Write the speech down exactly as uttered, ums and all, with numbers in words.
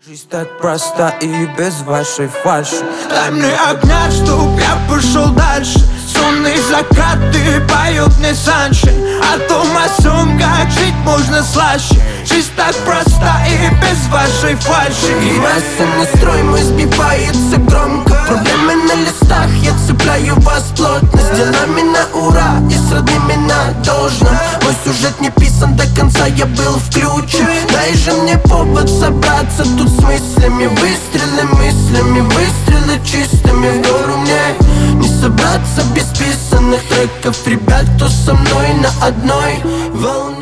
Жизнь так проста и без вашей фальши. Дай мне огня, чтоб я пошел дальше. Сонные закаты поют мне санши о том, о сём, как жить можно слаще. Жизнь так проста и без вашей фальши. И масса настрой мой сбивается громко. Проблемы на листах, я цепляю вас плотно. С делами на ура и с родными на должном. Мой сюжет не писан до конца, я был включен. Дай же мне повод собраться тут с мыслями. Выстрелы мыслями, выстрелы чистыми. В гору мне не собраться без писанных треков. Ребят, кто со мной на одной волне.